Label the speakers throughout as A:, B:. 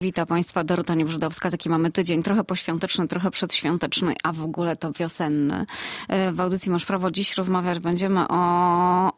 A: Witam Państwa, Dorota Niebrzydowska. Taki mamy tydzień, trochę poświąteczny, trochę przedświąteczny, a w ogóle to wiosenny. W audycji Masz Prawo dziś rozmawiać będziemy o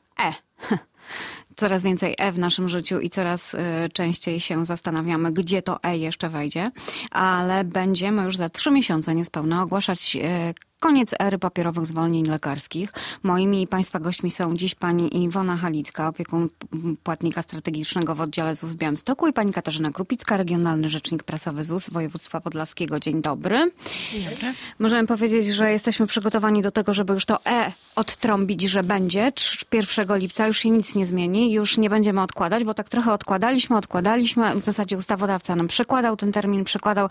A: Coraz więcej w naszym życiu i coraz częściej się zastanawiamy, gdzie to jeszcze wejdzie, ale będziemy już za 3 miesiące niespełna ogłaszać koniec ery papierowych zwolnień lekarskich. Moimi i Państwa gośćmi są dziś pani Iwona Halicka, opiekun płatnika strategicznego w oddziale ZUS w Białymstoku, i pani Katarzyna Krupicka, regionalny rzecznik prasowy ZUS województwa podlaskiego. Dzień dobry.
B: Dzień dobry.
A: Możemy powiedzieć, że jesteśmy przygotowani do tego, żeby już to odtrąbić, że będzie 1 lipca. Już się nic nie zmieni, już nie będziemy odkładać, bo tak trochę odkładaliśmy. W zasadzie ustawodawca nam przekładał ten termin,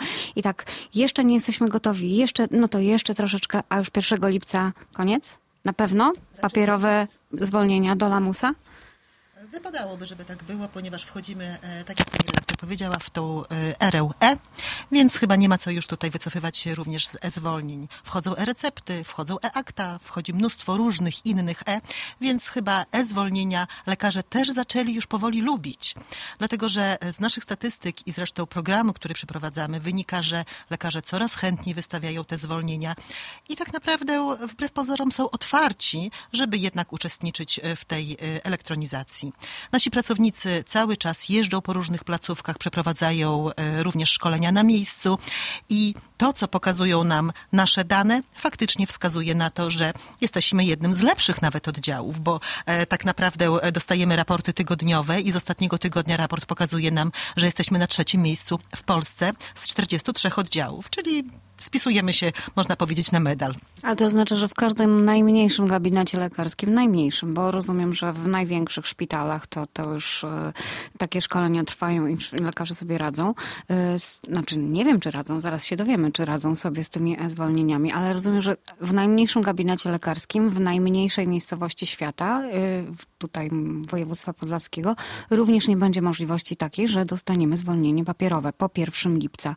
A: i tak jeszcze nie jesteśmy gotowi. Jeszcze troszeczkę, a już 1 lipca koniec? Na pewno? Papierowe zwolnienia do lamusa?
B: Wypadałoby, żeby tak było, ponieważ wchodzimy, tak jak pani redaktor powiedziała, w tą erę więc chyba nie ma co już tutaj wycofywać się również z e-zwolnień. Wchodzą e-recepty, wchodzą e-akta, wchodzi mnóstwo różnych innych więc chyba e-zwolnienia lekarze też zaczęli już powoli lubić. Dlatego, że z naszych statystyk i zresztą programu, który przeprowadzamy, wynika, że lekarze coraz chętniej wystawiają te zwolnienia i tak naprawdę wbrew pozorom są otwarci, żeby jednak uczestniczyć w tej elektronizacji. Nasi pracownicy cały czas jeżdżą po różnych placówkach, przeprowadzają również szkolenia na miejscu i to, co pokazują nam nasze dane, faktycznie wskazuje na to, że jesteśmy jednym z lepszych nawet oddziałów, bo tak naprawdę dostajemy raporty tygodniowe i z ostatniego tygodnia raport pokazuje nam, że jesteśmy na 3. miejscu w Polsce z 43 oddziałów, czyli spisujemy się, można powiedzieć, na medal.
A: A to znaczy, że w każdym najmniejszym gabinecie lekarskim, najmniejszym, bo rozumiem, że w największych szpitalach to już takie szkolenia trwają i lekarze sobie radzą. Znaczy, nie wiem, czy radzą, zaraz się dowiemy, czy radzą sobie z tymi zwolnieniami, ale rozumiem, że w najmniejszym gabinecie lekarskim, w najmniejszej miejscowości świata, tutaj województwa podlaskiego, również nie będzie możliwości takiej, że dostaniemy zwolnienie papierowe po 1 lipca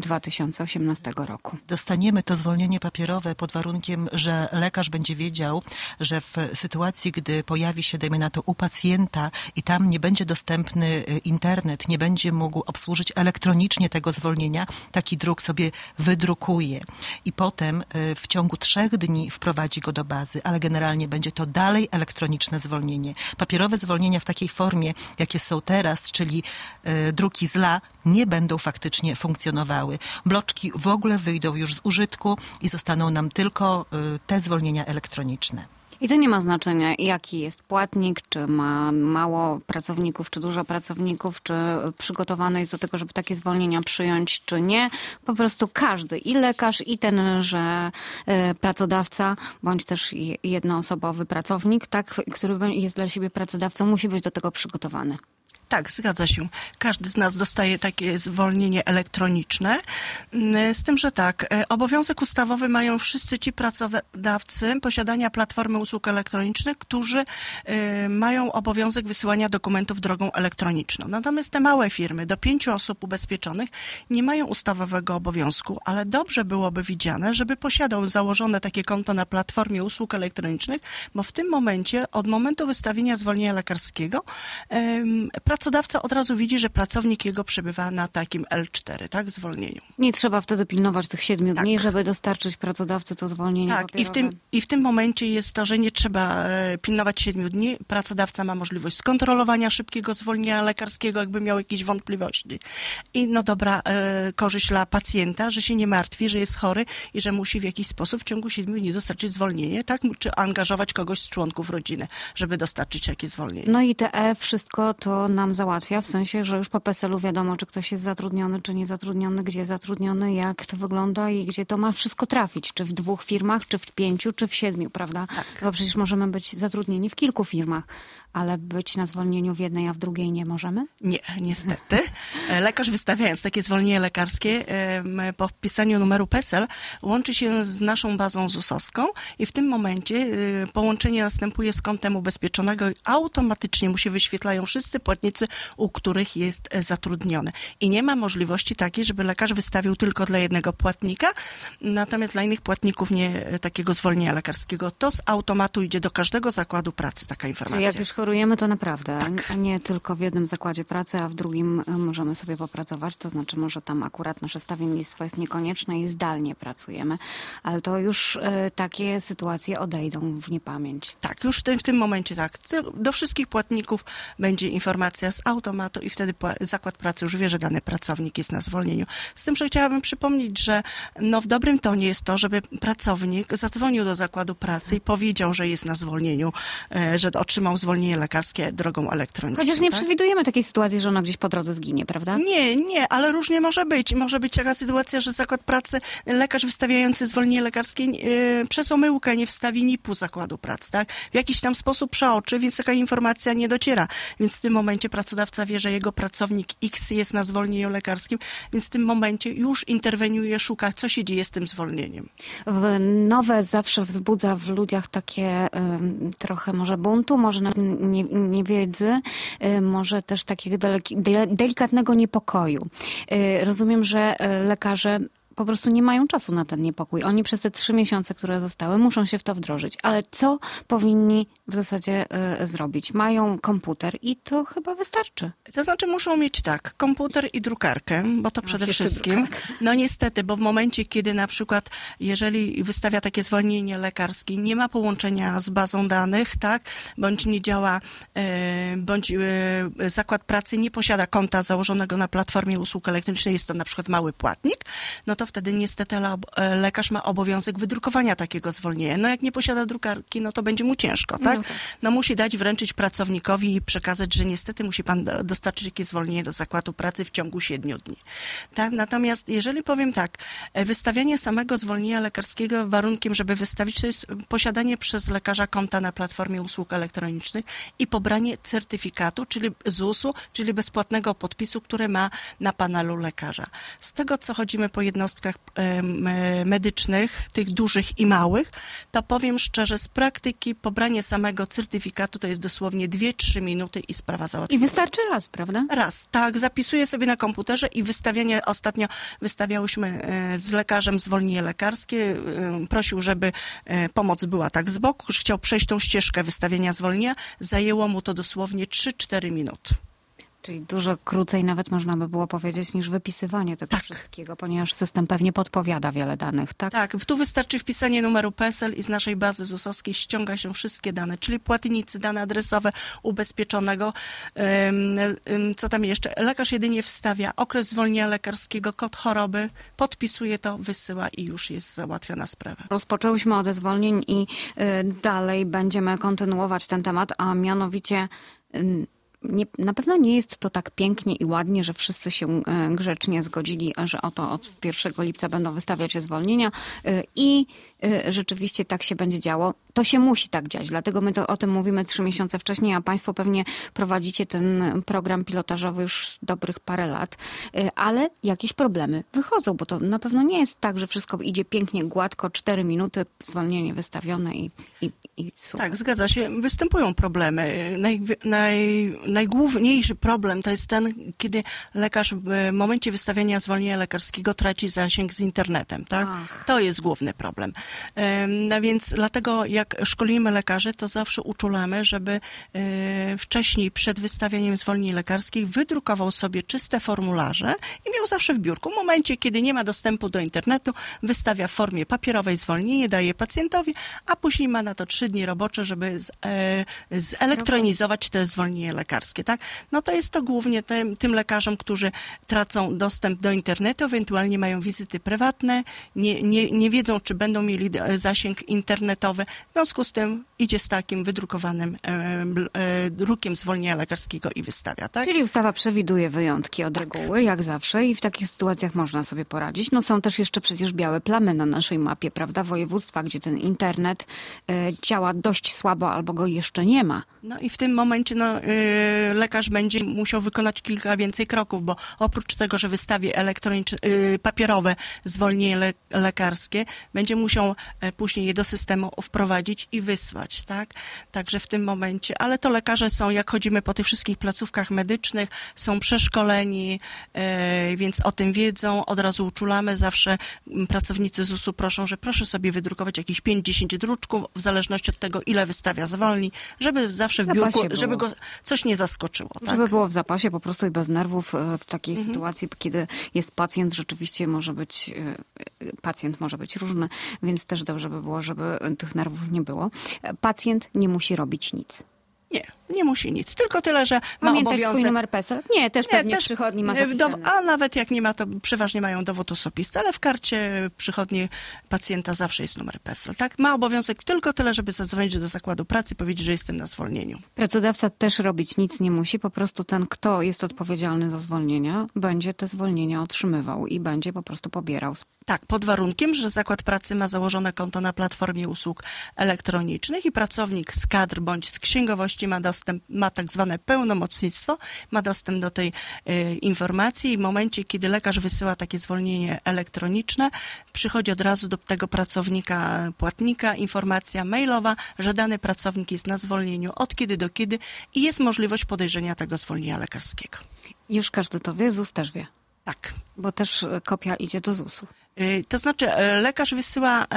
A: 2018 roku.
B: Dostaniemy to zwolnienie papierowe pod warunkiem, że lekarz będzie wiedział, że w sytuacji, gdy pojawi się, dajmy na to, u pacjenta i tam nie będzie dostępny internet, nie będzie mógł obsłużyć elektronicznie tego zwolnienia, taki druk sobie wydrukuje i potem w ciągu 3 dni wprowadzi go do bazy, ale generalnie będzie to dalej elektroniczne zwolnienie. Papierowe zwolnienia w takiej formie, jakie są teraz, czyli druki z nie będą faktycznie funkcjonowały. Bloczki w ogóle wyjdą już z użytku i zostaną nam tylko te zwolnienia elektroniczne.
A: I to nie ma znaczenia, jaki jest płatnik, czy ma mało pracowników, czy dużo pracowników, czy przygotowany jest do tego, żeby takie zwolnienia przyjąć, czy nie. Po prostu każdy, i lekarz, i tenże pracodawca, bądź też jednoosobowy pracownik, tak, który jest dla siebie pracodawcą, musi być do tego przygotowany.
C: Tak, zgadza się. Każdy z nas dostaje takie zwolnienie elektroniczne. Z tym, że tak, obowiązek ustawowy mają wszyscy ci pracodawcy posiadania platformy usług elektronicznych, którzy mają obowiązek wysyłania dokumentów drogą elektroniczną. Natomiast te małe firmy do 5 osób ubezpieczonych nie mają ustawowego obowiązku, ale dobrze byłoby widziane, żeby posiadał założone takie konto na platformie usług elektronicznych, bo w tym momencie, od momentu wystawienia zwolnienia lekarskiego, pracodawca od razu widzi, że pracownik jego przebywa na takim L4, tak, zwolnieniu.
A: Nie trzeba wtedy pilnować tych 7 dni, żeby dostarczyć pracodawcy to zwolnienie papierowe.
C: Tak, i w tym momencie jest to, że nie trzeba pilnować 7 dni. Pracodawca ma możliwość skontrolowania szybkiego zwolnienia lekarskiego, jakby miał jakieś wątpliwości. I korzyść dla pacjenta, że się nie martwi, że jest chory i że musi w jakiś sposób w ciągu 7 dni dostarczyć zwolnienie, tak, czy angażować kogoś z członków rodziny, żeby dostarczyć takie zwolnienie.
A: No i te wszystko to nam załatwia, w sensie, że już po PESEL-u wiadomo, czy ktoś jest zatrudniony, czy nie zatrudniony, gdzie zatrudniony, jak to wygląda i gdzie to ma wszystko trafić. Czy w 2 firmach, czy w 5, czy w 7, prawda?
C: Tak.
A: Bo przecież możemy być zatrudnieni w kilku firmach, ale być na zwolnieniu w jednej, a w drugiej nie możemy?
C: Nie, niestety. Lekarz wystawiając takie zwolnienie lekarskie po wpisaniu numeru PESEL łączy się z naszą bazą ZUS-owską i w tym momencie połączenie następuje z kontem ubezpieczonego i automatycznie mu się wyświetlają wszyscy płatnicy, u których jest zatrudniony. I nie ma możliwości takiej, żeby lekarz wystawił tylko dla jednego płatnika, natomiast dla innych płatników nie takiego zwolnienia lekarskiego. To z automatu idzie do każdego zakładu pracy taka informacja.
A: Jak już chorujemy, to naprawdę, a nie tylko w jednym zakładzie pracy, a w drugim możemy sobie popracować, to znaczy może tam akurat nasze stawiennictwo jest niekonieczne i zdalnie pracujemy, ale to już takie sytuacje odejdą w niepamięć.
C: Tak, już w tym momencie tak. Do wszystkich płatników będzie informacja z automatu i wtedy zakład pracy już wie, że dany pracownik jest na zwolnieniu. Z tym, że chciałabym przypomnieć, że w dobrym tonie jest to, żeby pracownik zadzwonił do zakładu pracy i powiedział, że jest na zwolnieniu, że otrzymał zwolnienie lekarskie drogą elektroniczną.
A: Chociaż nie przewidujemy takiej sytuacji, że ona gdzieś po drodze zginie, prawda?
C: Nie, ale różnie może być. Może być taka sytuacja, że zakład pracy, lekarz wystawiający zwolnienie lekarskie przez omyłkę nie wstawi NIP-u zakładu pracy, tak? W jakiś tam sposób przeoczy, więc taka informacja nie dociera. Więc w tym momencie pracodawca wie, że jego pracownik X jest na zwolnieniu lekarskim, więc w tym momencie już interweniuje, szuka, co się dzieje z tym zwolnieniem.
A: Nowe zawsze wzbudza w ludziach takie trochę może buntu, może niewiedzy, może też takiego delikatnego niepokoju. Rozumiem, że lekarze po prostu nie mają czasu na ten niepokój. Oni przez te 3 miesiące, które zostały, muszą się w to wdrożyć. Ale co powinni w zasadzie zrobić? Mają komputer i to chyba wystarczy.
C: To znaczy muszą mieć komputer i drukarkę, bo to przede wszystkim. No niestety, bo w momencie, kiedy na przykład, jeżeli wystawia takie zwolnienie lekarskie, nie ma połączenia z bazą danych, tak, bądź nie działa, bądź zakład pracy nie posiada konta założonego na platformie usług elektronicznych, jest to na przykład mały płatnik, no to wtedy niestety lekarz ma obowiązek wydrukowania takiego zwolnienia. No jak nie posiada drukarki, no to będzie mu ciężko, tak? No musi wręczyć pracownikowi i przekazać, że niestety musi pan dostarczyć jakieś zwolnienie do zakładu pracy w ciągu 7 dni. Tak? Natomiast jeżeli powiem tak, wystawianie samego zwolnienia lekarskiego warunkiem, żeby wystawić, to jest posiadanie przez lekarza konta na platformie usług elektronicznych i pobranie certyfikatu, czyli ZUS-u, czyli bezpłatnego podpisu, który ma na panelu lekarza. Z tego, co chodzimy po jednostkach medycznych, tych dużych i małych, to powiem szczerze, z praktyki pobranie samego certyfikatu to jest dosłownie 2-3 minuty i sprawa załatwiona.
A: I wystarczy raz, prawda?
C: Raz, tak. Zapisuję sobie na komputerze i ostatnio wystawiałyśmy z lekarzem zwolnienie lekarskie. Prosił, żeby pomoc była tak z boku, że chciał przejść tą ścieżkę wystawienia zwolnienia. Zajęło mu to dosłownie 3-4 minuty.
A: Czyli dużo krócej nawet można by było powiedzieć niż wypisywanie tego wszystkiego, ponieważ system pewnie podpowiada wiele danych, tak?
C: Tak, tu wystarczy wpisanie numeru PESEL i z naszej bazy ZUS-owskiej ściąga się wszystkie dane, czyli płatnicy, dane adresowe ubezpieczonego. Co tam jeszcze? Lekarz jedynie wstawia okres zwolnienia lekarskiego, kod choroby, podpisuje to, wysyła i już jest załatwiona sprawa.
A: Rozpoczęłyśmy od zwolnień i dalej będziemy kontynuować ten temat, a mianowicie na pewno nie jest to tak pięknie i ładnie, że wszyscy się grzecznie zgodzili, że oto od 1 lipca będą wystawiać zwolnienia i rzeczywiście tak się będzie działo. To się musi tak dziać, dlatego my o tym mówimy 3 miesiące wcześniej, a państwo pewnie prowadzicie ten program pilotażowy już dobrych parę lat, ale jakieś problemy wychodzą, bo to na pewno nie jest tak, że wszystko idzie pięknie, gładko, 4 minuty, zwolnienie wystawione i super.
C: Tak, zgadza się. Występują problemy. Najgłówniejszy problem to jest ten, kiedy lekarz w momencie wystawiania zwolnienia lekarskiego traci zasięg z internetem, tak? To jest główny problem. No więc dlatego jak szkolimy lekarzy, to zawsze uczulamy, żeby wcześniej przed wystawianiem zwolnień lekarskich wydrukował sobie czyste formularze i miał zawsze w biurku. W momencie, kiedy nie ma dostępu do internetu, wystawia w formie papierowej zwolnienie, daje pacjentowi, a później ma na to 3 dni robocze, żeby zelektronizować te zwolnienie lekarskie, tak? No to jest to głównie tym lekarzom, którzy tracą dostęp do internetu, ewentualnie mają wizyty prywatne, nie wiedzą, czy będą mieli zasięg internetowy. W związku z tym idzie z takim wydrukowanym drukiem zwolnienia lekarskiego i wystawia, tak?
A: Czyli ustawa przewiduje wyjątki od reguły, jak zawsze, i w takich sytuacjach można sobie poradzić. No są też jeszcze przecież białe plamy na naszej mapie, prawda? Województwa, gdzie ten internet działa dość słabo albo go jeszcze nie ma.
C: No i w tym momencie lekarz będzie musiał wykonać kilka więcej kroków, bo oprócz tego, że wystawi papierowe zwolnienie lekarskie, będzie musiał muszą później je do systemu wprowadzić i wysłać, tak? Także w tym momencie, ale to lekarze są, jak chodzimy po tych wszystkich placówkach medycznych, są przeszkoleni, więc o tym wiedzą, od razu uczulamy, zawsze pracownicy ZUS-u proszą, że proszę sobie wydrukować jakieś 5-10 druczków, w zależności od tego, ile wystawia zwolnień, żeby zawsze w biurku, żeby go coś nie zaskoczyło. Tak?
A: Żeby było w zapasie po prostu i bez nerwów w takiej sytuacji, kiedy jest pacjent, rzeczywiście pacjent może być różny, więc też dobrze by było, żeby tych nerwów nie było. Pacjent nie musi robić nic.
C: Nie musi nic, tylko tyle, że ma obowiązek...
A: swój numer PESEL? Nie, też pewnie w przychodni ma zapisane.
C: A nawet jak nie ma, to przeważnie mają dowód osobisty, ale w karcie przychodni pacjenta zawsze jest numer PESEL. Tak? Ma obowiązek tylko tyle, żeby zadzwonić do zakładu pracy i powiedzieć, że jestem na zwolnieniu.
A: Pracodawca też robić nic nie musi, po prostu ten, kto jest odpowiedzialny za zwolnienia, będzie te zwolnienia otrzymywał i będzie po prostu pobierał.
C: Tak, pod warunkiem, że zakład pracy ma założone konto na platformie usług elektronicznych i pracownik z kadr bądź z księgowości ma tak zwane pełnomocnictwo, ma dostęp do tej informacji i w momencie, kiedy lekarz wysyła takie zwolnienie elektroniczne, przychodzi od razu do tego pracownika, płatnika informacja mailowa, że dany pracownik jest na zwolnieniu od kiedy do kiedy i jest możliwość podejrzenia tego zwolnienia lekarskiego.
A: Już każdy to wie, ZUS też wie.
C: Tak.
A: Bo też kopia idzie do ZUS-u.
C: To znaczy lekarz wysyła,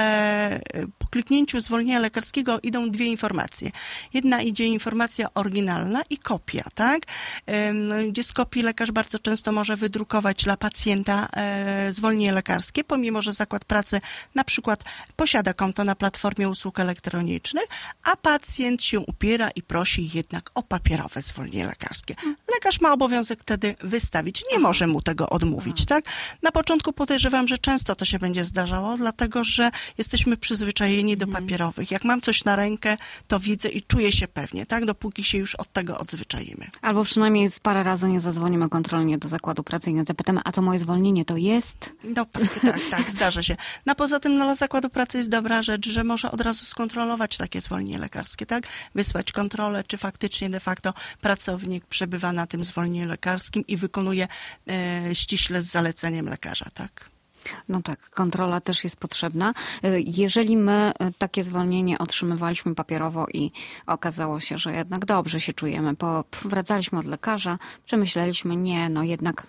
C: po kliknięciu zwolnienia lekarskiego idą dwie informacje. Jedna idzie informacja oryginalna i kopia, tak? Gdzie z kopii lekarz bardzo często może wydrukować dla pacjenta zwolnienie lekarskie, pomimo że zakład pracy na przykład posiada konto na platformie usług elektronicznych, a pacjent się upiera i prosi jednak o papierowe zwolnienie lekarskie. Lekarz ma obowiązek wtedy wystawić, nie może mu tego odmówić, tak? Na początku podejrzewam, że często to się będzie zdarzało, dlatego że jesteśmy przyzwyczajeni do papierowych. Jak mam coś na rękę, to widzę i czuję się pewnie, tak? Dopóki się już od tego odzwyczajimy.
A: Albo przynajmniej z parę razy nie zadzwonimy kontrolnie do zakładu pracy i nie zapytamy, a to moje zwolnienie to jest?
C: No tak, zdarza się. No poza tym dla zakładu pracy jest dobra rzecz, że może od razu skontrolować takie zwolnienie lekarskie, tak? Wysłać kontrolę, czy faktycznie de facto pracownik przebywa na tym zwolnieniu lekarskim i wykonuje ściśle z zaleceniem lekarza, tak?
A: No tak, kontrola też jest potrzebna. Jeżeli my takie zwolnienie otrzymywaliśmy papierowo i okazało się, że jednak dobrze się czujemy, wracaliśmy od lekarza, przemyśleliśmy, jednak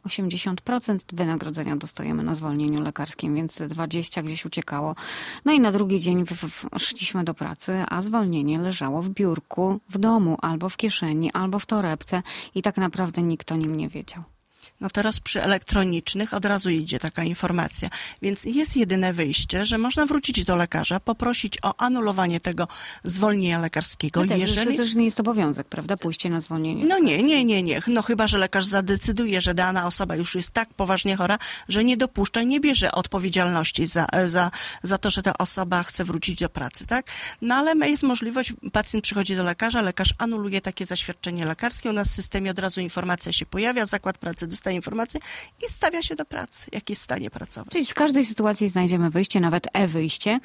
A: 80% wynagrodzenia dostajemy na zwolnieniu lekarskim, więc 20% gdzieś uciekało. No i na drugi dzień szliśmy do pracy, a zwolnienie leżało w biurku, w domu, albo w kieszeni, albo w torebce i tak naprawdę nikt o nim nie wiedział.
C: No teraz przy elektronicznych od razu idzie taka informacja. Więc jest jedyne wyjście, że można wrócić do lekarza, poprosić o anulowanie tego zwolnienia lekarskiego.
A: No tak, to też nie jest obowiązek, prawda? Pójście na zwolnienie.
C: No nie. No chyba, że lekarz zadecyduje, że dana osoba już jest tak poważnie chora, że nie dopuszcza i nie bierze odpowiedzialności za to, że ta osoba chce wrócić do pracy, tak? No ale jest możliwość, pacjent przychodzi do lekarza, lekarz anuluje takie zaświadczenie lekarskie, u nas w systemie od razu informacja się pojawia, zakład pracy dostaje informację i stawia się do pracy, jak jest w stanie pracować.
A: Czyli z każdej sytuacji znajdziemy wyjście, nawet e-wyjście.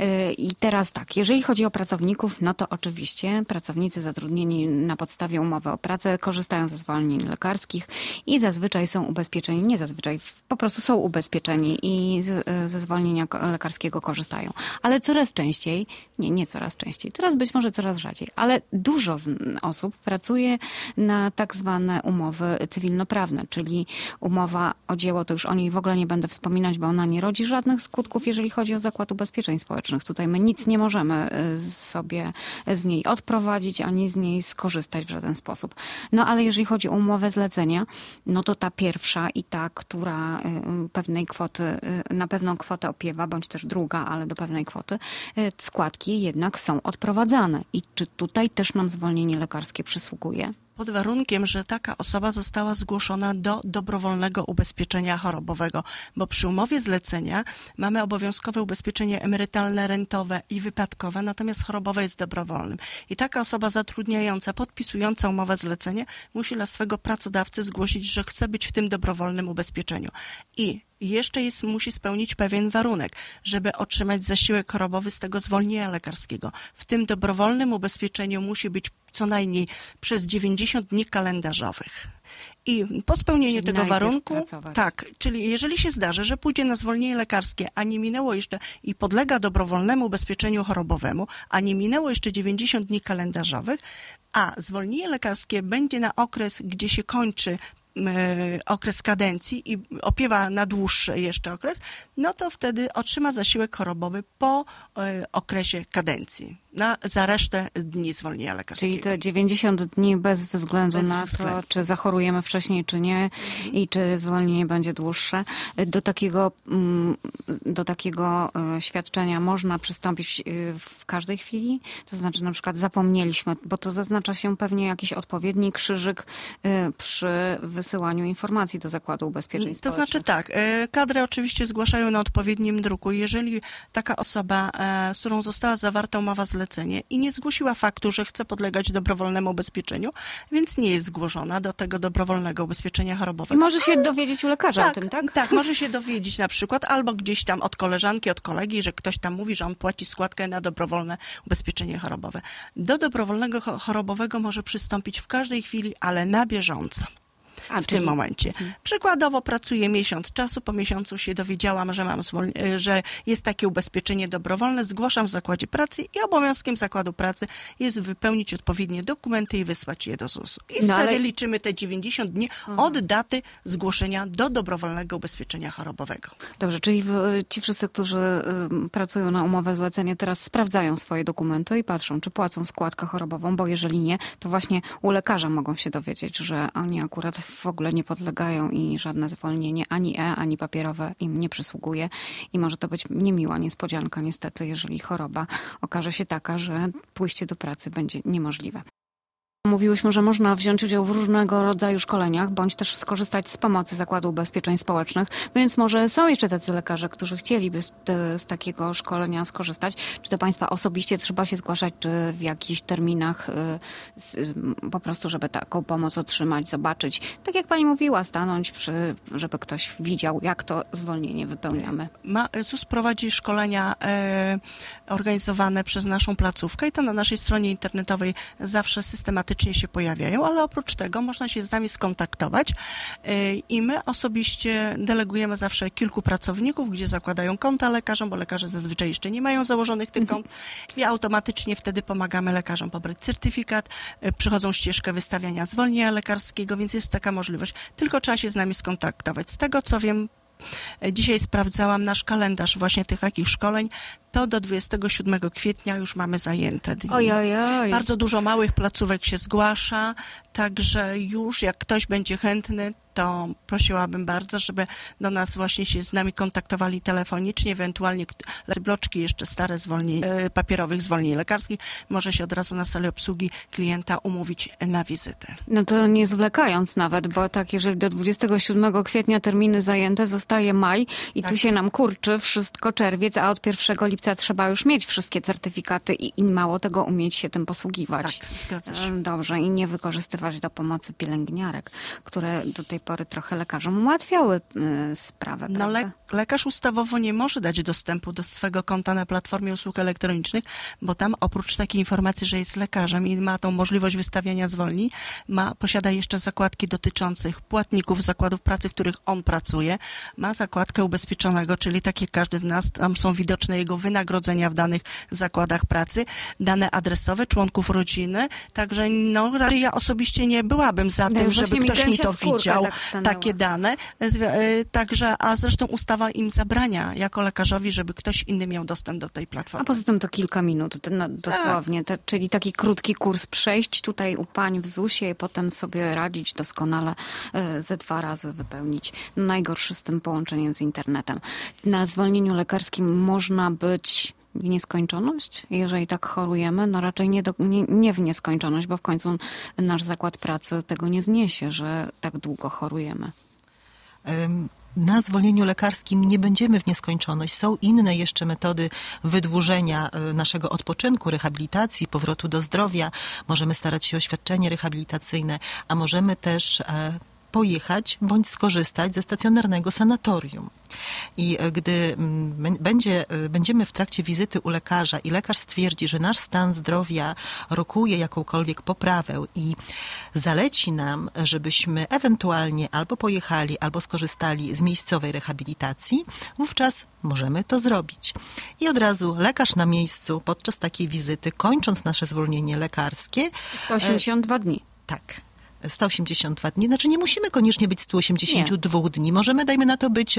A: I teraz tak, jeżeli chodzi o pracowników, no to oczywiście pracownicy zatrudnieni na podstawie umowy o pracę korzystają ze zwolnień lekarskich i zazwyczaj są ubezpieczeni, nie zazwyczaj, po prostu są ubezpieczeni i ze zwolnienia lekarskiego korzystają. Ale coraz częściej, nie coraz częściej, teraz być może coraz rzadziej, ale dużo osób pracuje na tak zwane umowy cywilnoprawne, czyli umowa o dzieło, to już o niej w ogóle nie będę wspominać, bo ona nie rodzi żadnych skutków, jeżeli chodzi o Zakład Ubezpieczeń Społecznych. Tutaj my nic nie możemy sobie z niej odprowadzić, ani z niej skorzystać w żaden sposób. No ale jeżeli chodzi o umowę zlecenia, no to ta pierwsza i ta, która pewnej kwoty, na pewną kwotę opiewa, bądź też druga, ale do pewnej kwoty, składki jednak są odprowadzane. I czy tutaj też nam zwolnienie lekarskie przysługuje?
C: Pod warunkiem, że taka osoba została zgłoszona do dobrowolnego ubezpieczenia chorobowego, bo przy umowie zlecenia mamy obowiązkowe ubezpieczenie emerytalne, rentowe i wypadkowe, natomiast chorobowe jest dobrowolnym. I taka osoba zatrudniająca, podpisująca umowę zlecenia musi dla swego pracodawcy zgłosić, że chce być w tym dobrowolnym ubezpieczeniu. I jeszcze musi spełnić pewien warunek, żeby otrzymać zasiłek chorobowy z tego zwolnienia lekarskiego. W tym dobrowolnym ubezpieczeniu musi być co najmniej przez 90 dni kalendarzowych. I po spełnieniu tego warunku, tak, czyli jeżeli się zdarzy, że pójdzie na zwolnienie lekarskie, a nie minęło jeszcze i podlega dobrowolnemu ubezpieczeniu chorobowemu, a nie minęło jeszcze 90 dni kalendarzowych, a zwolnienie lekarskie będzie na okres, gdzie się kończy okres kadencji i opiewa na dłuższy jeszcze okres, no to wtedy otrzyma zasiłek chorobowy po okresie kadencji za resztę dni zwolnienia lekarskiego.
A: Czyli te 90 dni bez względu na to, czy zachorujemy wcześniej, czy nie i czy zwolnienie będzie dłuższe. Do takiego świadczenia można przystąpić w każdej chwili? To znaczy na przykład zapomnieliśmy, bo to zaznacza się pewnie jakiś odpowiedni krzyżyk przy wysyłaniu informacji do Zakładu Ubezpieczeń Społecznych.
C: To znaczy tak, kadry oczywiście zgłaszają na odpowiednim druku. Jeżeli taka osoba, z którą została zawarta umowa zlecenia i nie zgłosiła faktu, że chce podlegać dobrowolnemu ubezpieczeniu, więc nie jest zgłoszona do tego dobrowolnego ubezpieczenia chorobowego.
A: I może się dowiedzieć u lekarza o tym, tak?
C: Tak, może się dowiedzieć na przykład albo gdzieś tam od koleżanki, od kolegi, że ktoś tam mówi, że on płaci składkę na dobrowolne ubezpieczenie chorobowe. Do dobrowolnego chorobowego może przystąpić w każdej chwili, ale na bieżąco. W tym momencie. Przykładowo pracuję miesiąc czasu, po miesiącu się dowiedziałam, że jest takie ubezpieczenie dobrowolne, zgłaszam w zakładzie pracy i obowiązkiem zakładu pracy jest wypełnić odpowiednie dokumenty i wysłać je do ZUS-u. I wtedy liczymy te 90 dni od daty zgłoszenia do dobrowolnego ubezpieczenia chorobowego.
A: Dobrze, czyli ci wszyscy, którzy pracują na umowę zlecenie, teraz sprawdzają swoje dokumenty i patrzą, czy płacą składkę chorobową, bo jeżeli nie, to właśnie u lekarza mogą się dowiedzieć, że oni akurat w ogóle nie podlegają i żadne zwolnienie ani ani papierowe im nie przysługuje i może to być niemiła niespodzianka niestety, jeżeli choroba okaże się taka, że pójście do pracy będzie niemożliwe. Mówiłyśmy, że można wziąć udział w różnego rodzaju szkoleniach, bądź też skorzystać z pomocy Zakładu Ubezpieczeń Społecznych, więc może są jeszcze tacy lekarze, którzy chcieliby z takiego szkolenia skorzystać. Czy to Państwa osobiście trzeba się zgłaszać, czy w jakichś terminach po prostu, żeby taką pomoc otrzymać, zobaczyć, tak jak Pani mówiła, stanąć żeby ktoś widział, jak to zwolnienie wypełniamy.
C: ZUS prowadzi szkolenia organizowane przez naszą placówkę i to na naszej stronie internetowej zawsze systematycznie się pojawiają, ale oprócz tego można się z nami skontaktować i my osobiście delegujemy zawsze kilku pracowników, gdzie zakładają konta lekarzom, bo lekarze zazwyczaj jeszcze nie mają założonych tych kont i automatycznie wtedy pomagamy lekarzom pobrać certyfikat, przychodzą ścieżkę wystawiania zwolnienia lekarskiego, więc jest taka możliwość. Tylko trzeba się z nami skontaktować. Z tego co wiem, dzisiaj sprawdzałam nasz kalendarz właśnie tych takich szkoleń, to do 27 kwietnia już mamy zajęte dni.
A: Ojojoj.
C: Bardzo dużo małych placówek się zgłasza, także już jak ktoś będzie chętny, to prosiłabym bardzo, żeby do nas właśnie się z nami kontaktowali telefonicznie, ewentualnie bloczki jeszcze stare papierowych zwolnień lekarskich, może się od razu na sali obsługi klienta umówić na wizytę.
A: No to nie zwlekając nawet, bo tak jeżeli do 27 kwietnia terminy zajęte, zostaje maj i tu się nam kurczy wszystko czerwiec, a od 1 lipca trzeba już mieć wszystkie certyfikaty i mało tego umieć się tym posługiwać.
C: Tak, zgadza się.
A: Dobrze, i nie wykorzystywać do pomocy pielęgniarek, które do tej pory trochę lekarzom ułatwiały sprawę.
C: No lekarz ustawowo nie może dać dostępu do swego konta na platformie usług elektronicznych, bo tam oprócz takiej informacji, że jest lekarzem i ma tą możliwość wystawiania zwolnień, posiada jeszcze zakładki dotyczących płatników zakładów pracy, w których on pracuje, ma zakładkę ubezpieczonego, czyli tak jak każdy z nas, tam są widoczne jego wynagrodzenia w danych zakładach pracy, dane adresowe członków rodziny, także raczej ja osobiście nie byłabym za tym, żeby ktoś mi to widział, takie dane, także, a zresztą ustawa im zabrania jako lekarzowi, żeby ktoś inny miał dostęp do tej platformy.
A: A poza tym to kilka minut, dosłownie, czyli taki krótki kurs przejść tutaj u pań w ZUS-ie i potem sobie radzić doskonale ze 2 razy wypełnić. Najgorszy z tym połączeniem z internetem. Na zwolnieniu lekarskim można być w nieskończoność? Jeżeli tak chorujemy, no raczej nie w nieskończoność, bo w końcu nasz zakład pracy tego nie zniesie, że tak długo chorujemy.
B: Na zwolnieniu lekarskim nie będziemy w nieskończoność. Są inne jeszcze metody wydłużenia naszego odpoczynku, rehabilitacji, powrotu do zdrowia. Możemy starać się o świadczenie rehabilitacyjne, a możemy też pojechać bądź skorzystać ze stacjonarnego sanatorium. I gdy będziemy w trakcie wizyty u lekarza i lekarz stwierdzi, że nasz stan zdrowia rokuje jakąkolwiek poprawę i zaleci nam, żebyśmy ewentualnie albo pojechali, albo skorzystali z miejscowej rehabilitacji, wówczas możemy to zrobić. I od razu lekarz na miejscu podczas takiej wizyty, kończąc nasze zwolnienie lekarskie...
A: 182 dni.
B: Tak. 182 dni. Znaczy nie musimy koniecznie być 182 dni. Możemy, dajmy na to, być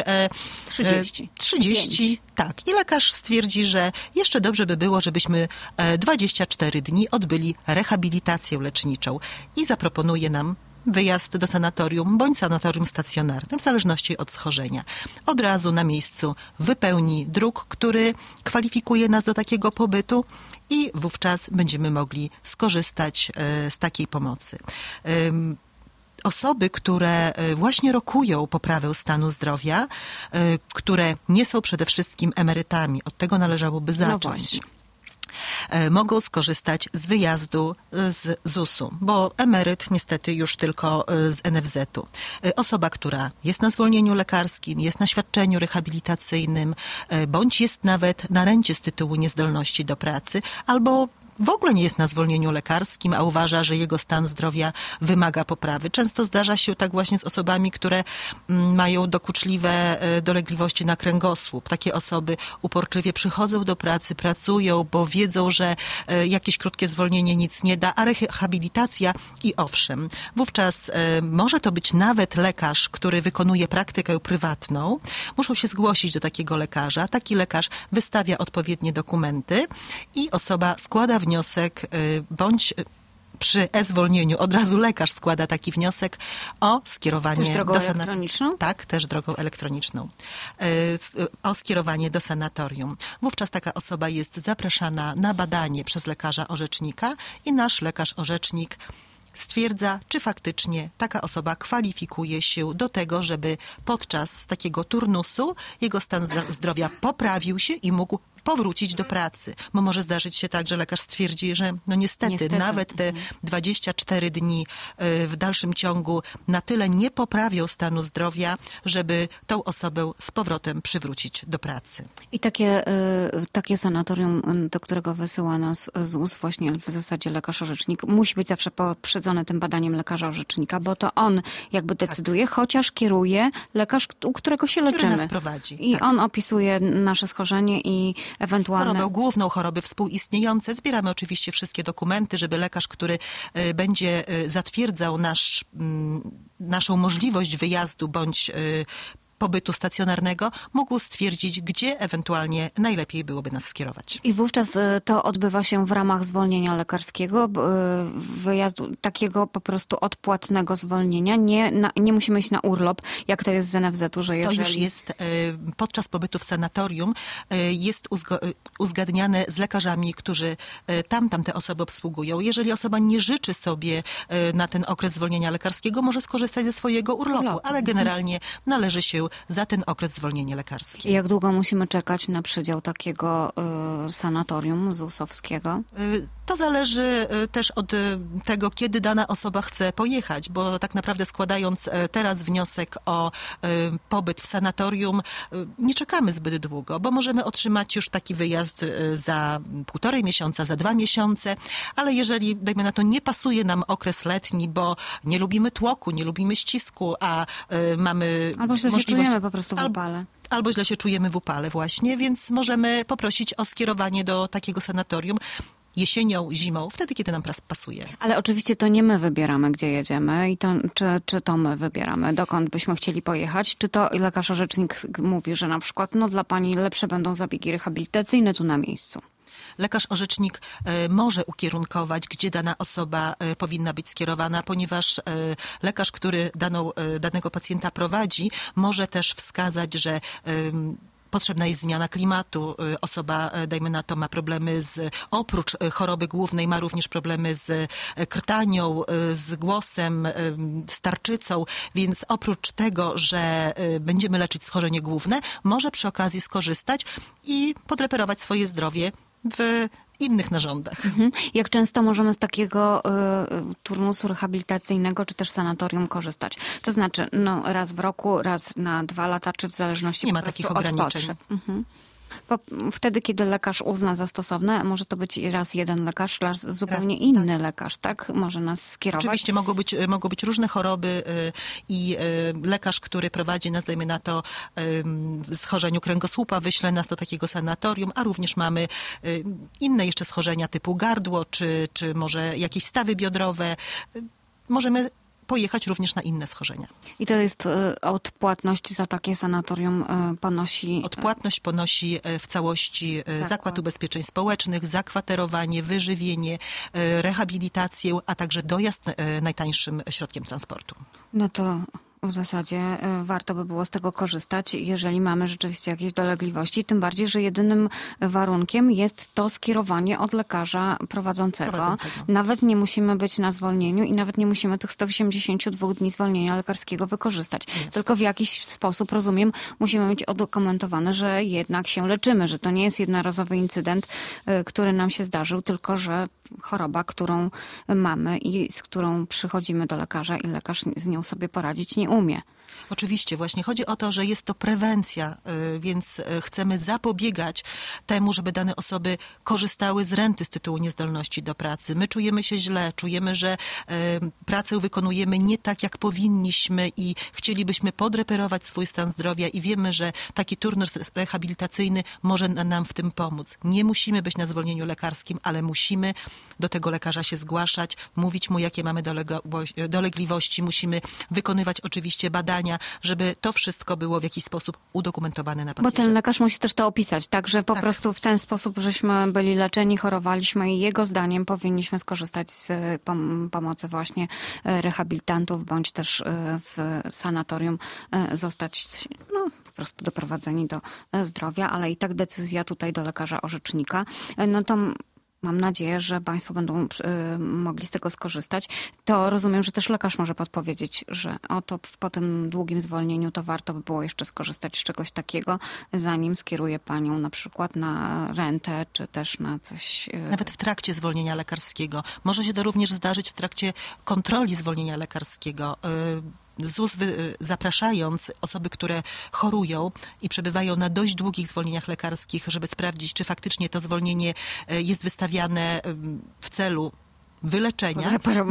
B: 30. Tak. I lekarz stwierdzi, że jeszcze dobrze by było, żebyśmy 24 dni odbyli rehabilitację leczniczą i zaproponuje nam wyjazd do sanatorium bądź sanatorium stacjonarne, w zależności od schorzenia. Od razu na miejscu wypełni druk, który kwalifikuje nas do takiego pobytu i wówczas będziemy mogli skorzystać z takiej pomocy. Osoby, które właśnie rokują poprawę stanu zdrowia, które nie są przede wszystkim emerytami, od tego należałoby zacząć. Mogą skorzystać z wyjazdu z ZUS-u, bo emeryt niestety już tylko z NFZ-u. Osoba, która jest na zwolnieniu lekarskim, jest na świadczeniu rehabilitacyjnym, bądź jest nawet na rencie z tytułu niezdolności do pracy, albo w ogóle nie jest na zwolnieniu lekarskim, a uważa, że jego stan zdrowia wymaga poprawy. Często zdarza się tak właśnie z osobami, które mają dokuczliwe dolegliwości na kręgosłup. Takie osoby uporczywie przychodzą do pracy, pracują, bo wiedzą, że jakieś krótkie zwolnienie nic nie da, a rehabilitacja i owszem. Wówczas może to być nawet lekarz, który wykonuje praktykę prywatną. Muszą się zgłosić do takiego lekarza. Taki lekarz wystawia odpowiednie dokumenty i osoba składa wniosek, bądź przy e-zwolnieniu od razu lekarz składa taki wniosek o skierowanie
A: też drogą
B: do
A: elektroniczną?
B: Tak, też drogą elektroniczną. O skierowanie do sanatorium. Wówczas taka osoba jest zapraszana na badanie przez lekarza orzecznika i nasz lekarz orzecznik stwierdza, czy faktycznie taka osoba kwalifikuje się do tego, żeby podczas takiego turnusu jego stan zdrowia poprawił się i mógł powrócić do pracy. Bo może zdarzyć się tak, że lekarz stwierdzi, że no niestety. Nawet te 24 dni w dalszym ciągu na tyle nie poprawią stanu zdrowia, żeby tą osobę z powrotem przywrócić do pracy.
A: I takie sanatorium, do którego wysyła nas ZUS, właśnie w zasadzie lekarz orzecznik, musi być zawsze poprzedzony tym badaniem lekarza orzecznika, bo to on jakby decyduje, chociaż kieruje lekarz, u którego się leczymy.
B: Który nas prowadzi.
A: I on opisuje nasze schorzenie i ewentualne...
B: Chorobę główną, choroby współistniejące. Zbieramy oczywiście wszystkie dokumenty, żeby lekarz, który będzie zatwierdzał naszą możliwość wyjazdu bądź pobytu stacjonarnego, mógł stwierdzić, gdzie ewentualnie najlepiej byłoby nas skierować.
A: I wówczas to odbywa się w ramach zwolnienia lekarskiego, wyjazdu takiego po prostu odpłatnego zwolnienia. Nie musimy iść na urlop, jak to jest z NFZ-u, że jeżeli...
B: To już jest podczas pobytu w sanatorium jest uzgadniane z lekarzami, którzy tamte osoby obsługują. Jeżeli osoba nie życzy sobie na ten okres zwolnienia lekarskiego, może skorzystać ze swojego urlopu, ale generalnie należy się za ten okres zwolnienie lekarskie.
A: I jak długo musimy czekać na przydział takiego sanatorium ZUS-owskiego?
B: To zależy też od tego, kiedy dana osoba chce pojechać, bo tak naprawdę składając teraz wniosek o pobyt w sanatorium, nie czekamy zbyt długo, bo możemy otrzymać już taki wyjazd za 1,5 miesiąca, za 2 miesiące, ale jeżeli, dajmy na to, nie pasuje nam okres letni, bo nie lubimy tłoku, nie lubimy ścisku, a mamy
A: albo źle się czujemy po prostu w upale.
B: Albo źle się czujemy w upale właśnie, więc możemy poprosić o skierowanie do takiego sanatorium jesienią, zimą, wtedy, kiedy nam pasuje.
A: Ale oczywiście to nie my wybieramy, gdzie jedziemy i to, czy to my wybieramy, dokąd byśmy chcieli pojechać, czy to lekarz orzecznik mówi, że na przykład dla pani lepsze będą zabiegi rehabilitacyjne tu na miejscu.
B: Lekarz orzecznik może ukierunkować, gdzie dana osoba powinna być skierowana, ponieważ lekarz, który danego pacjenta prowadzi, może też wskazać, że potrzebna jest zmiana klimatu. Osoba, dajmy na to, ma problemy oprócz choroby głównej, ma również problemy z krtanią, z głosem, z tarczycą, więc oprócz tego, że będziemy leczyć schorzenie główne, może przy okazji skorzystać i podreperować swoje zdrowie w innych narządach.
A: Jak często możemy z takiego turnusu rehabilitacyjnego czy też sanatorium korzystać? To znaczy, raz w roku, raz na 2 lata, czy w zależności
B: Nie
A: po
B: ma
A: prostu
B: takich
A: od
B: ograniczeń.
A: potrzeb? Wtedy, kiedy lekarz uzna za stosowne, może to być raz jeden lekarz, raz zupełnie inny lekarz, tak? Może nas skierować.
B: Oczywiście mogą być różne choroby i lekarz, który prowadzi, nazwijmy na to, schorzeniu kręgosłupa, wyśle nas do takiego sanatorium, a również mamy inne jeszcze schorzenia typu gardło, czy może jakieś stawy biodrowe. Możemy pojechać również na inne schorzenia.
A: I to jest odpłatność za takie sanatorium ponosi...
B: Odpłatność ponosi w całości Zakład Ubezpieczeń Społecznych, zakwaterowanie, wyżywienie, rehabilitację, a także dojazd najtańszym środkiem transportu.
A: No to w zasadzie warto by było z tego korzystać, jeżeli mamy rzeczywiście jakieś dolegliwości, tym bardziej, że jedynym warunkiem jest to skierowanie od lekarza prowadzącego. Nawet nie musimy być na zwolnieniu i nawet nie musimy tych 182 dni zwolnienia lekarskiego wykorzystać. Tylko w jakiś sposób, rozumiem, musimy mieć udokumentowane, że jednak się leczymy, że to nie jest jednorazowy incydent, który nam się zdarzył, tylko że choroba, którą mamy i z którą przychodzimy do lekarza i lekarz z nią sobie poradzić nie umie.
B: Oczywiście, właśnie chodzi o to, że jest to prewencja, więc chcemy zapobiegać temu, żeby dane osoby korzystały z renty z tytułu niezdolności do pracy. My czujemy się źle, czujemy, że pracę wykonujemy nie tak, jak powinniśmy i chcielibyśmy podreperować swój stan zdrowia i wiemy, że taki turnus rehabilitacyjny może nam w tym pomóc. Nie musimy być na zwolnieniu lekarskim, ale musimy do tego lekarza się zgłaszać, mówić mu, jakie mamy dolegliwości, musimy wykonywać oczywiście badania, żeby to wszystko było w jakiś sposób udokumentowane na papierze.
A: Bo ten lekarz musi też to opisać, tak, że po prostu w ten sposób, żeśmy byli leczeni, chorowaliśmy i jego zdaniem powinniśmy skorzystać z pomocy właśnie rehabilitantów, bądź też w sanatorium zostać po prostu doprowadzeni do zdrowia, ale i tak decyzja tutaj do lekarza orzecznika. No to mam nadzieję, że Państwo będą mogli z tego skorzystać. To rozumiem, że też lekarz może podpowiedzieć, że oto po tym długim zwolnieniu to warto by było jeszcze skorzystać z czegoś takiego, zanim skieruje Panią na przykład na rentę, czy też na coś...
B: Nawet w trakcie zwolnienia lekarskiego. Może się to również zdarzyć w trakcie kontroli zwolnienia lekarskiego. ZUS zapraszając osoby, które chorują i przebywają na dość długich zwolnieniach lekarskich, żeby sprawdzić, czy faktycznie to zwolnienie jest wystawiane w celu wyleczenia,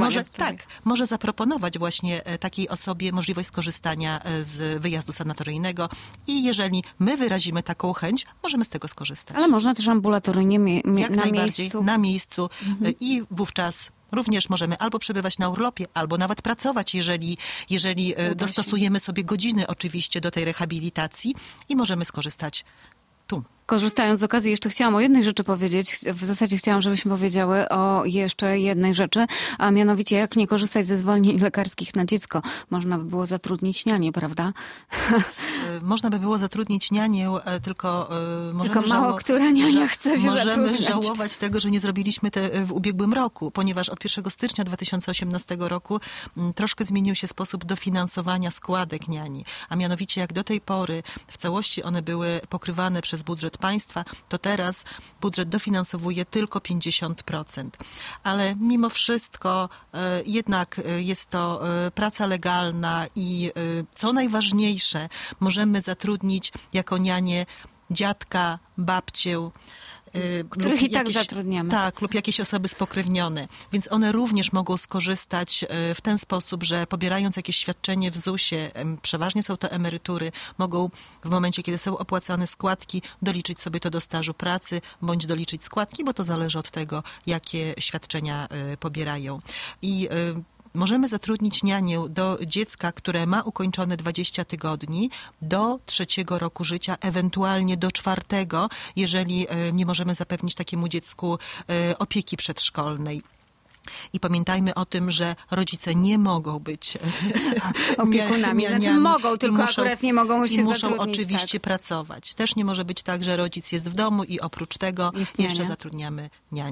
B: może zaproponować właśnie takiej osobie możliwość skorzystania z wyjazdu sanatoryjnego i jeżeli my wyrazimy taką chęć, możemy z tego skorzystać.
A: Ale można też ambulatoryjnie
B: na miejscu i wówczas również możemy albo przebywać na urlopie, albo nawet pracować, jeżeli dostosujemy sobie godziny oczywiście do tej rehabilitacji i możemy skorzystać tu.
A: Korzystając z okazji, jeszcze chciałam o jednej rzeczy powiedzieć. W zasadzie chciałam, żebyśmy powiedziały o jeszcze jednej rzeczy, a mianowicie jak nie korzystać ze zwolnień lekarskich na dziecko. Można by było zatrudnić nianię, prawda?
B: Można by było zatrudnić nianię, tylko
A: która niania chce się zatrudniać.
B: Możemy żałować tego, że nie zrobiliśmy w ubiegłym roku, ponieważ od 1 stycznia 2018 roku troszkę zmienił się sposób dofinansowania składek niani, a mianowicie jak do tej pory w całości one były pokrywane przez budżet państwa, to teraz budżet dofinansowuje tylko 50%. Ale mimo wszystko jednak jest to praca legalna i co najważniejsze, możemy zatrudnić jako nianie dziadka, babcię,
A: których i tak zatrudniamy.
B: Tak, lub jakieś osoby spokrewnione. Więc one również mogą skorzystać w ten sposób, że pobierając jakieś świadczenie w ZUS-ie, przeważnie są to emerytury, mogą w momencie, kiedy są opłacane składki, doliczyć sobie to do stażu pracy, bądź doliczyć składki, bo to zależy od tego, jakie świadczenia pobierają. I możemy zatrudnić nianię do dziecka, które ma ukończone 20 tygodni, do 3 roku życia, ewentualnie do 4, jeżeli nie możemy zapewnić takiemu dziecku opieki przedszkolnej. I pamiętajmy o tym, że rodzice nie mogą być
A: opiekunami. Znaczy mogą, tylko akurat nie mogą się zatrudnić.
B: Muszą oczywiście pracować. Też nie może być tak, że rodzic jest w domu i oprócz tego jeszcze zatrudniamy nianię.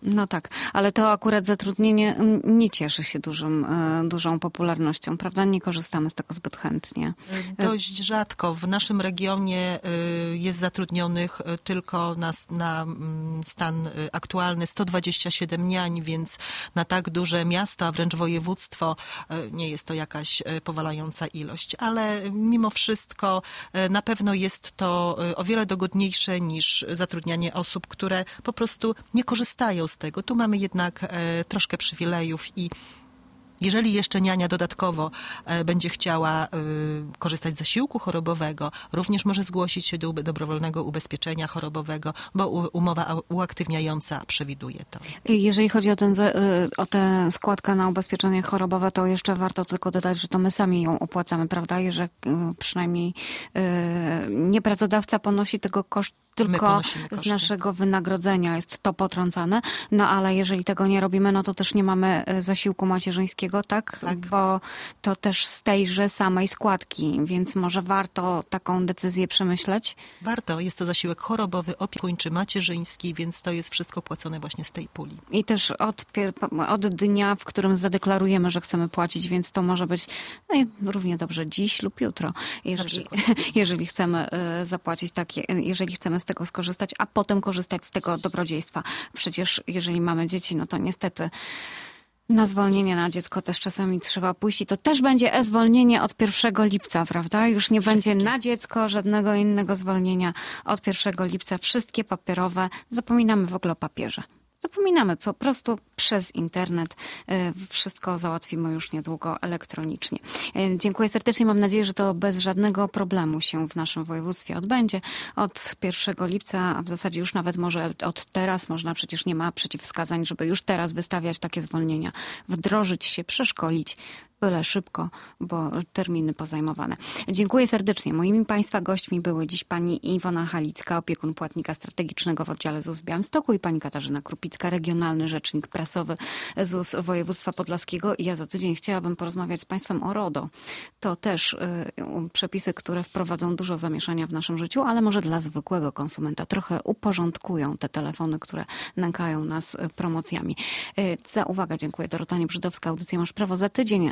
A: No tak, ale to akurat zatrudnienie nie cieszy się dużą popularnością, prawda? Nie korzystamy z tego zbyt chętnie.
B: Dość rzadko. W naszym regionie jest zatrudnionych tylko na stan aktualny 127 niań, więc na tak duże miasto, a wręcz województwo nie jest to jakaś powalająca ilość. Ale mimo wszystko na pewno jest to o wiele dogodniejsze niż zatrudnianie osób, które po prostu nie korzystają z tego. Tu mamy jednak troszkę przywilejów i jeżeli jeszcze niania dodatkowo będzie chciała korzystać z zasiłku chorobowego, również może zgłosić się do dobrowolnego ubezpieczenia chorobowego, bo umowa uaktywniająca przewiduje to.
A: Jeżeli chodzi o tę składkę na ubezpieczenie chorobowe, to jeszcze warto tylko dodać, że to my sami ją opłacamy, prawda? Jeżeli przynajmniej nie pracodawca ponosi tego koszt, tylko z naszego wynagrodzenia jest to potrącane. No ale jeżeli tego nie robimy, no to też nie mamy zasiłku macierzyńskiego, tak? Bo to też z tejże samej składki, więc może warto taką decyzję przemyśleć?
B: Warto. Jest to zasiłek chorobowy, opiekuńczy, macierzyński, więc to jest wszystko płacone właśnie z tej puli.
A: I też od dnia, w którym zadeklarujemy, że chcemy płacić, więc to może być równie dobrze dziś lub jutro, jeżeli chcemy zapłacić jeżeli chcemy z tego skorzystać, a potem korzystać z tego dobrodziejstwa. Przecież jeżeli mamy dzieci, no to niestety na zwolnienie na dziecko też czasami trzeba pójść i to też będzie e-zwolnienie od 1 lipca, prawda? Już nie będzie na dziecko żadnego innego zwolnienia od 1 lipca. Wszystkie papierowe. Zapominamy w ogóle o papierze. Zapominamy po prostu przez internet. Wszystko załatwimy już niedługo elektronicznie. Dziękuję serdecznie. Mam nadzieję, że to bez żadnego problemu się w naszym województwie odbędzie. Od 1 lipca, a w zasadzie już nawet może od teraz, można przecież nie ma przeciwwskazań, żeby już teraz wystawiać takie zwolnienia, wdrożyć się, przeszkolić. Byle szybko, bo terminy pozajmowane. Dziękuję serdecznie. Moimi Państwa gośćmi były dziś pani Iwona Halicka, opiekun płatnika strategicznego w oddziale ZUS w Białymstoku i pani Katarzyna Krupicka, regionalny rzecznik prasowy ZUS województwa podlaskiego. I ja za tydzień chciałabym porozmawiać z Państwem o RODO. To też przepisy, które wprowadzą dużo zamieszania w naszym życiu, ale może dla zwykłego konsumenta trochę uporządkują te telefony, które nękają nas promocjami. Za uwagę dziękuję. Dorota Niebrzydowska, audycja Masz Prawo za tydzień.